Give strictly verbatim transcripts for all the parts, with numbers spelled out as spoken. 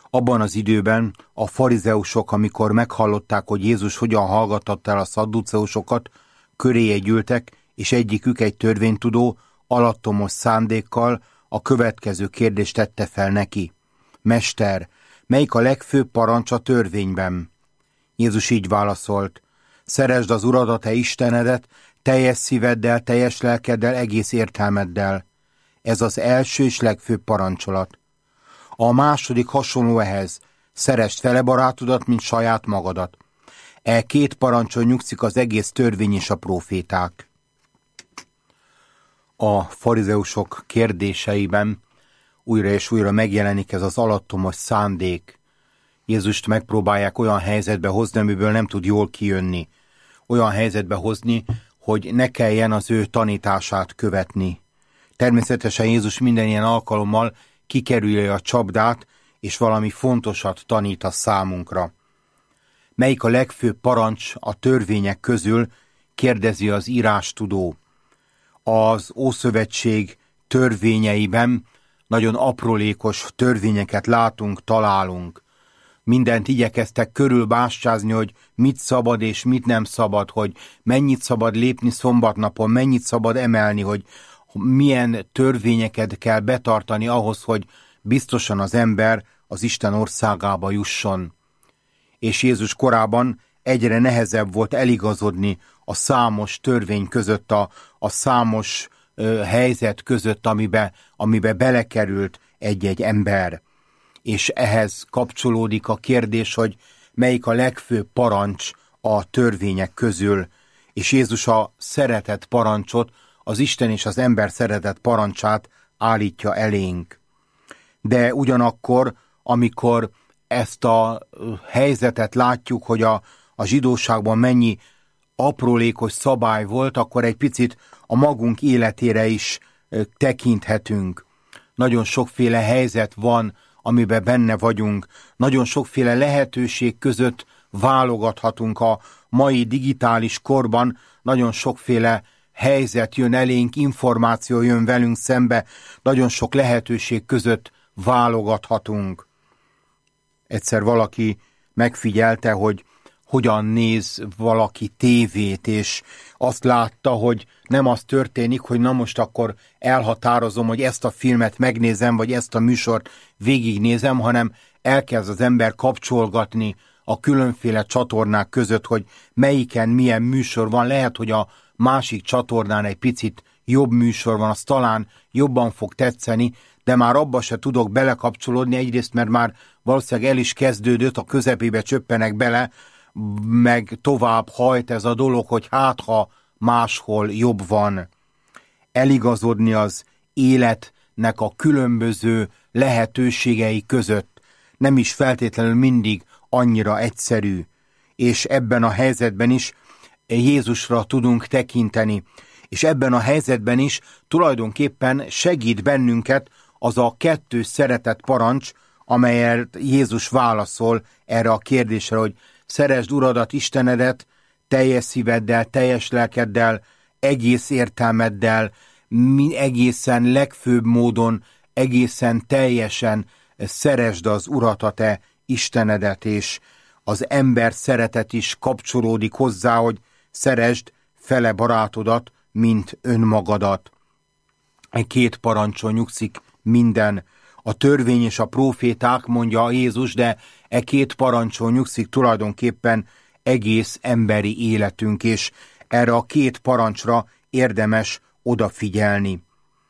Abban az időben a farizeusok, amikor meghallották, hogy Jézus hogyan hallgattatta el a szadduceusokat, köréje gyűltek, és egyikük, egy törvénytudó, alattomos szándékkal a következő kérdést tette fel neki. Mester, melyik a legfőbb parancs a törvényben? Jézus így válaszolt. Szeresd az Urat, a te Istenedet, teljes szíveddel, teljes lelkeddel, egész értelmeddel. Ez az első és legfőbb parancsolat. A második hasonló ehhez. Szeresd fele barátodat, mint saját magadat. E két parancson nyugszik az egész törvény és a próféták. A farizeusok kérdéseiben újra és újra megjelenik ez az alattomos szándék. Jézust megpróbálják olyan helyzetbe hozni, amiből nem tud jól kijönni. Olyan helyzetbe hozni, hogy ne kelljen az ő tanítását követni. Természetesen Jézus minden ilyen alkalommal kikerülje a csapdát, és valami fontosat tanít a számunkra. Melyik a legfőbb parancs a törvények közül, kérdezi az írástudó. Az Ószövetség törvényeiben nagyon aprólékos törvényeket látunk, találunk. Mindent igyekeztek körülbástyázni, hogy mit szabad és mit nem szabad, hogy mennyit szabad lépni szombatnapon, mennyit szabad emelni, hogy milyen törvényeket kell betartani ahhoz, hogy biztosan az ember az Isten országába jusson. És Jézus korában egyre nehezebb volt eligazodni a számos törvény között, a, a számos ö, helyzet között, amibe, amibe belekerült egy-egy ember. És ehhez kapcsolódik a kérdés, hogy melyik a legfőbb parancs a törvények közül. És Jézus a szeretet parancsot, az Isten és az ember szeretet parancsát állítja elénk. De ugyanakkor, amikor ezt a helyzetet látjuk, hogy a, a zsidóságban mennyi aprólékos szabály volt, akkor egy picit a magunk életére is tekinthetünk. Nagyon sokféle helyzet van, amiben benne vagyunk. Nagyon sokféle lehetőség között válogathatunk a mai digitális korban. Nagyon sokféle helyzet jön elénk, információ jön velünk szembe. Nagyon sok lehetőség között válogathatunk. Egyszer valaki megfigyelte, hogy hogyan néz valaki tévét, és azt látta, hogy nem az történik, hogy na most akkor elhatározom, hogy ezt a filmet megnézem, vagy ezt a műsort végignézem, hanem elkezd az ember kapcsolgatni a különféle csatornák között, hogy melyiken milyen műsor van. Lehet, hogy a másik csatornán egy picit jobb műsor van, az talán jobban fog tetszeni, de már abba se tudok belekapcsolódni, egyrészt, mert már valószínűleg el is kezdődött, a közepébe csöppenek bele, meg tovább hajt ez a dolog, hogy hát ha máshol jobb van. Eligazodni az életnek a különböző lehetőségei között nem is feltétlenül mindig annyira egyszerű, és ebben a helyzetben is Jézusra tudunk tekinteni, és ebben a helyzetben is tulajdonképpen segít bennünket az a kettős szeretet parancs, amelyet Jézus válaszol erre a kérdésre, hogy szeresd Uradat, Istenedet teljes szíveddel, teljes lelkeddel, egész értelmeddel, egészen legfőbb módon, egészen teljesen szeresd az Urat, a te Istenedet, és az ember szeretet is kapcsolódik hozzá, hogy szeresd fele barátodat, mint önmagadat. Egy két parancson nyugszik minden. A törvény és a próféták, mondja Jézus, de e két parancson nyugszik tulajdonképpen egész emberi életünk, és erre a két parancsra érdemes odafigyelni.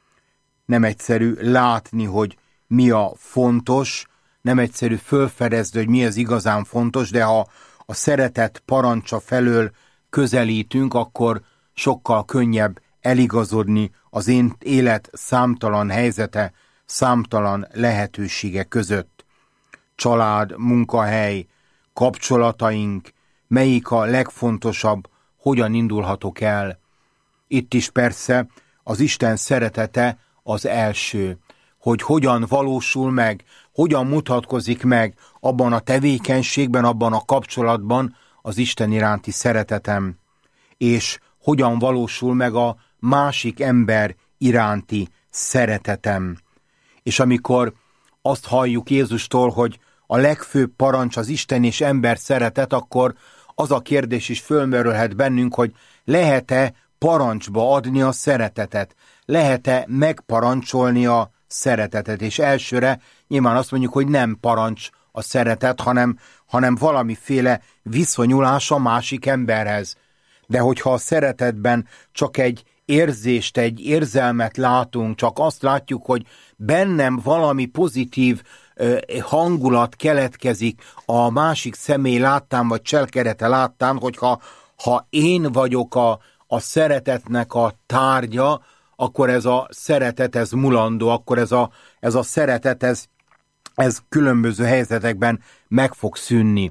Nem egyszerű látni, hogy mi a fontos, nem egyszerű fölfedezni, hogy mi az igazán fontos, de ha a szeretet parancsa felől közelítünk, akkor sokkal könnyebb eligazodni az én élet számtalan helyzete, számtalan lehetősége között. Család, munkahely, kapcsolataink, melyik a legfontosabb, hogyan indulhatok el. Itt is persze az Isten szeretete az első, hogy hogyan valósul meg, hogyan mutatkozik meg abban a tevékenységben, abban a kapcsolatban az Isten iránti szeretetem, és hogyan valósul meg a másik ember iránti szeretetem. És amikor azt halljuk Jézustól, hogy a legfőbb parancs az Isten és ember szeretet, akkor az a kérdés is fölmerülhet bennünk, hogy lehet-e parancsba adni a szeretetet? Lehet-e megparancsolni a szeretetet? És elsőre nyilván azt mondjuk, hogy nem parancs a szeretet, hanem, hanem valamiféle viszonyulás a másik emberhez. De hogyha a szeretetben csak egy érzést, egy érzelmet látunk, csak azt látjuk, hogy bennem valami pozitív ö, hangulat keletkezik a másik személy láttán, vagy cselekedete láttán, hogyha ha én vagyok a, a szeretetnek a tárgya, akkor ez a szeretet, ez mulandó, akkor ez a, ez a szeretet, ez, ez különböző helyzetekben meg fog szűnni.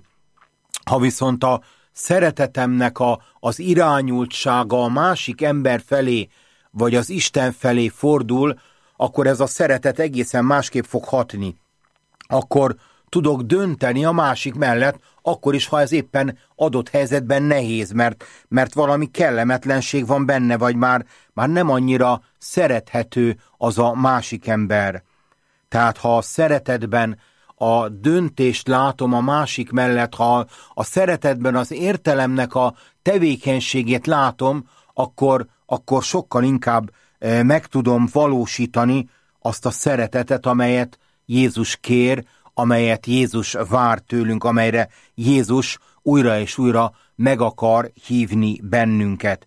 Ha viszont a szeretetemnek a, az irányultsága a másik ember felé, vagy az Isten felé fordul, akkor ez a szeretet egészen másképp fog hatni. Akkor tudok dönteni a másik mellett, akkor is, ha ez éppen adott helyzetben nehéz, mert, mert valami kellemetlenség van benne, vagy már, már nem annyira szerethető az a másik ember. Tehát ha a szeretetben a döntést látom a másik mellett, ha a szeretetben az értelemnek a tevékenységét látom, akkor, akkor sokkal inkább meg tudom valósítani azt a szeretetet, amelyet Jézus kér, amelyet Jézus vár tőlünk, amelyre Jézus újra és újra meg akar hívni bennünket.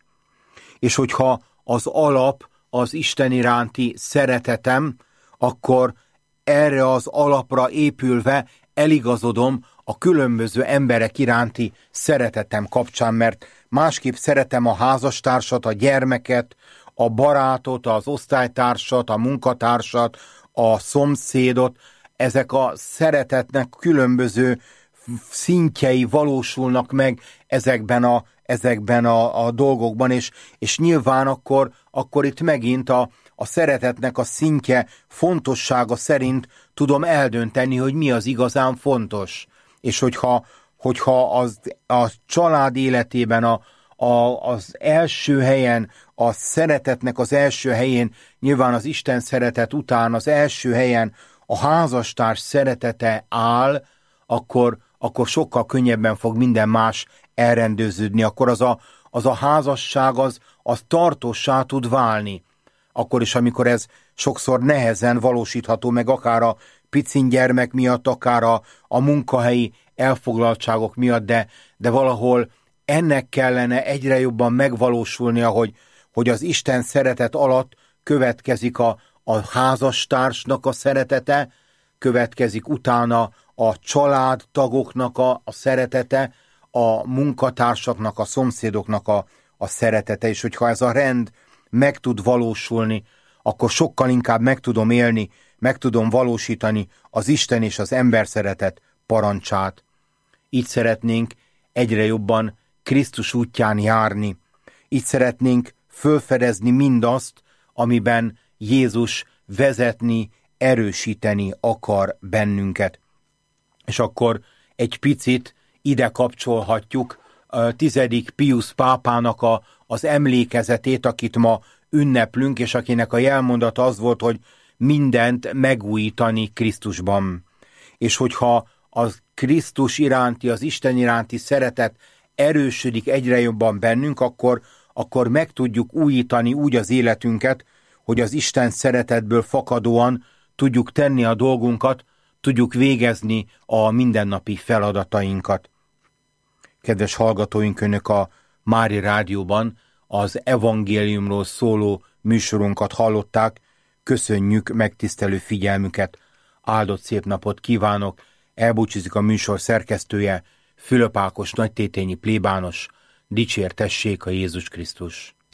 És hogyha az alap az Isten iránti szeretetem, akkor erre az alapra épülve eligazodom a különböző emberek iránti szeretetem kapcsán, mert másképp szeretem a házastársat, a gyermeket, a barátot, az osztálytársat, a munkatársat, a szomszédot. Ezek a szeretetnek különböző szintjei valósulnak meg ezekben a, ezekben a, a dolgokban, és, és nyilván akkor, akkor itt megint a, a szeretetnek a szintje, fontossága szerint tudom eldönteni, hogy mi az igazán fontos. És hogyha, hogyha az, a család életében a, a, az első helyen, a szeretetnek az első helyén, nyilván az Isten szeretet után az első helyen a házastárs szeretete áll, akkor, akkor sokkal könnyebben fog minden más elrendeződni. Akkor az a, az a házasság az, az tartóssá tud válni. Akkor is, amikor ez sokszor nehezen valósítható meg, akár a picin gyermek miatt, akár a, a munkahelyi elfoglaltságok miatt, de, de valahol ennek kellene egyre jobban megvalósulnia, hogy, hogy az Isten szeretet alatt következik a, a házastársnak a szeretete, következik utána a családtagoknak a, a szeretete, a munkatársaknak, a szomszédoknak a, a szeretete, és hogyha ez a rend meg tud valósulni, akkor sokkal inkább meg tudom élni, meg tudom valósítani az Isten és az ember szeretet parancsát. Így szeretnénk egyre jobban Krisztus útján járni. Így szeretnénk fölfedezni mindazt, amiben Jézus vezetni, erősíteni akar bennünket. És akkor egy picit ide kapcsolhatjuk a tizedik Piusz pápának a, az emlékezetét, akit ma ünneplünk, és akinek a jelmondata az volt, hogy mindent megújítani Krisztusban. És hogyha az Krisztus iránti, az Isten iránti szeretet erősödik egyre jobban bennünk, akkor, akkor meg tudjuk újítani úgy az életünket, hogy az Isten szeretetből fakadóan tudjuk tenni a dolgunkat, tudjuk végezni a mindennapi feladatainkat. Kedves hallgatóink, önök a Mári Rádióban az evangéliumról szóló műsorunkat hallották. Köszönjük megtisztelő figyelmüket, áldott szép napot kívánok, elbúcsúzik a műsor szerkesztője, Fülöp Ákos nagytétényi plébános. Dicsértessék a Jézus Krisztus!